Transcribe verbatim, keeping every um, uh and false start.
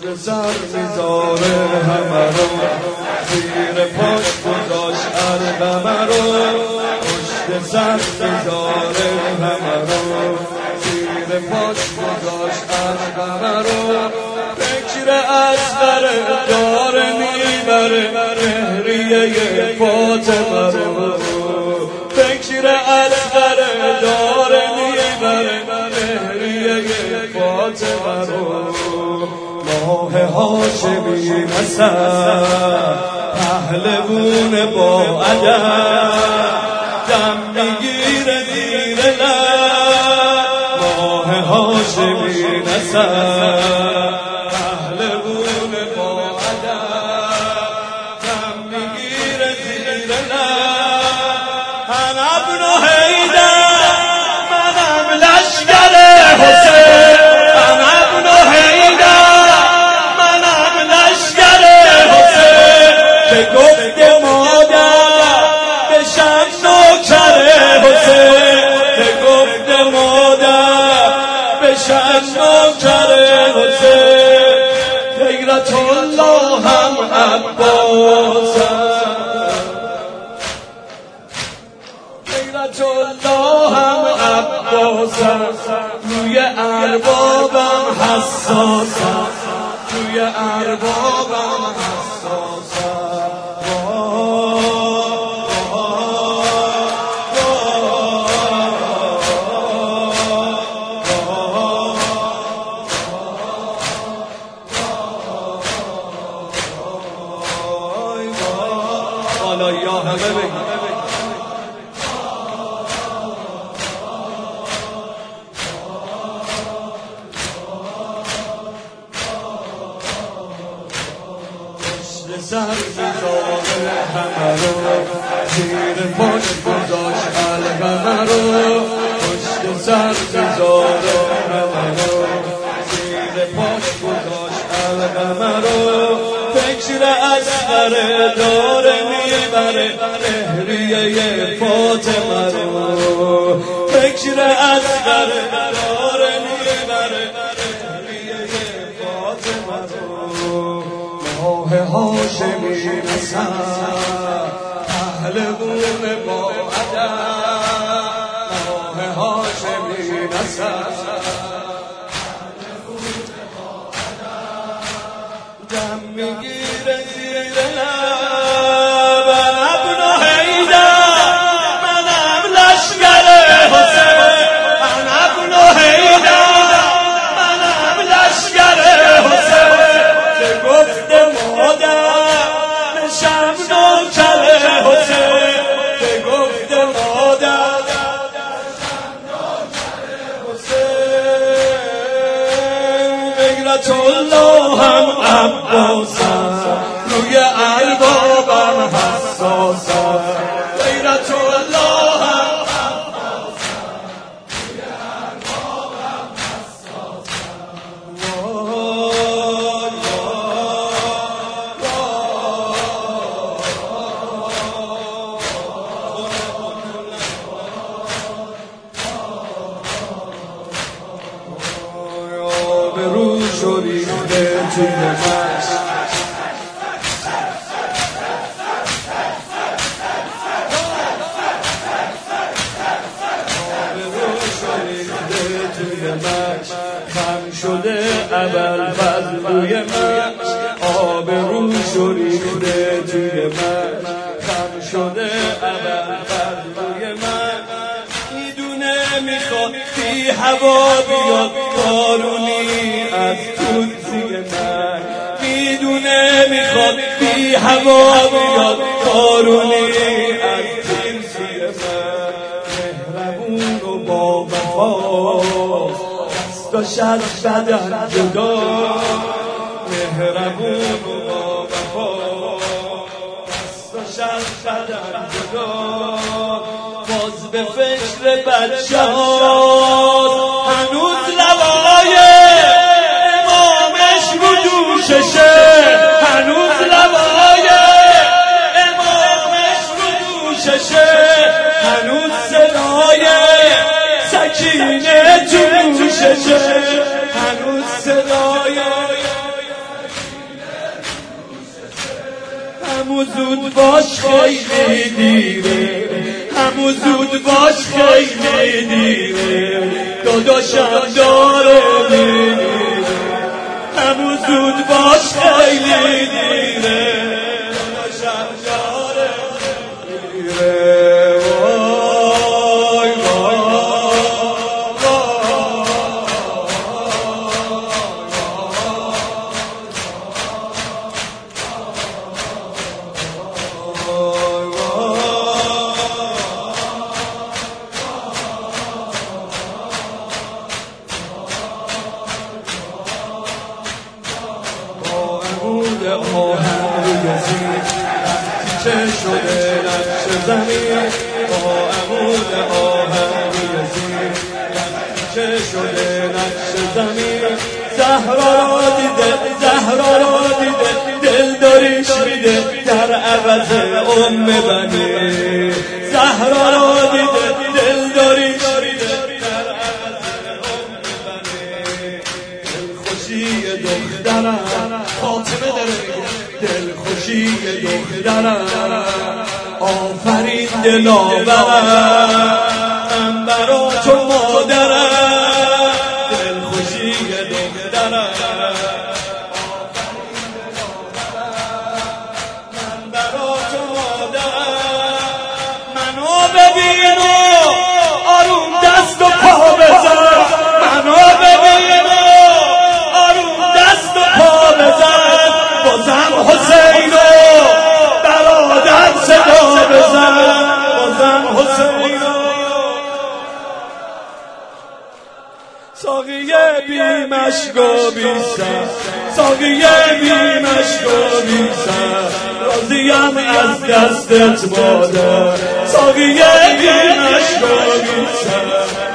پشت سر میذاره همه رو، زیر پاش گذاشت ارقمه رو. پشت سر میذاره همه رو، زیر پاش گذاشت ارقمه رو. فکر اصغر داره میبره مهریه فاطمه رو. فکر اصغر داره میبره مهریه فاطمه رو. ماه هاشمی نسب پهلوون با ادب، دم میگیره زیر لب. ماه هاشمی نسب پهلوون با ادب، دم میگیره زیر لب. انا ابن حیدر، منم لشکر حسین. انا ابن حیدر، منم لشکر حسین. که گفت مادر بشم نوکر حسین. که گفت مادر بشم نوکر حسین. غیرت الله هم عباس، غیرت الله هم عباس. روی اربابم حساسم، روی اربابم حساسم. حالا یا همه بگید سر میذاره همه رو، زیر پاش گذاشت ارقمه رو. پشت سر میذاره همه رو، زیر پاش گذاشت ارقمه رو. فکر اصغر داره میبره مهریه فاطمه رو. فکر اصغر داره میبره مهریه فاطمه رو. ماه هاشمی نسب پهلوون با ادب، ماه هاشمی نسب پهلوون با ادب، دم میگیره زیر لب. انا ابن حیدر، منم لشکر حسین. انا ابن حیدر، منم لشکر حسین. که گفت مادر بشم نوکر حسین. که گفت مادر بشم نوکر حسین. غیرت الله هم عباسم، روی اربابم حساسم. غیرت الله هم عباسم، روی اربابم حساسم. آبرو شریفته توی مشت، آبرو شریفته توی مشت. خم شده ابوالفضل روی مشت. آبرو شریفته توی مشت، خم شده ابوالفضل روی مشت. میدونه میخواد بی هوا بیاد بارونی از توزی من. میدونه میخواد بی هوا بیاد بارونی از توزی من. مهربون و با وفا، دستاش از بدن جدا. مهربون و با وفا، دستاش از بدن جدا. باز به فکر بچه هاست، هنوز لبای امامش رو دوششه. هنوز لبای امامش رو دوششه. هنوز صدای سکینه تو گوششه. هنوز صدای همو زود باش خیلی دیره، همو زود باش خیلی دیره، داداشم داره میمیره، همو زود باش خیلی دیره، داداشم داره میمیره. چه شده نقش زمین با عمود آهن یزید، چه شده نقش زمین. زهرا را دیده، زهرا را دیده، دل داریش میده در عوض ام بنی. زهرا را دیده، دل داریش میده در عوض ام بنی. دلخوشی دخترم فاطمه داره، دلخوشی دخترم آفرین دلاورم، من برا تو مادرم. دلخوشی دخترم من برا تو مادرم. منو ببین و آروم دست و پا بزن، منو ببین و آروم دست و پا بزن، بازم حسین و برادر صدا بزن، بازم حسین و ساقیه بی مشکو بی سر، ساقیه بی مشکو بی سر، راضیم از دستت مادر. ساقیه بی مشکو بی سر،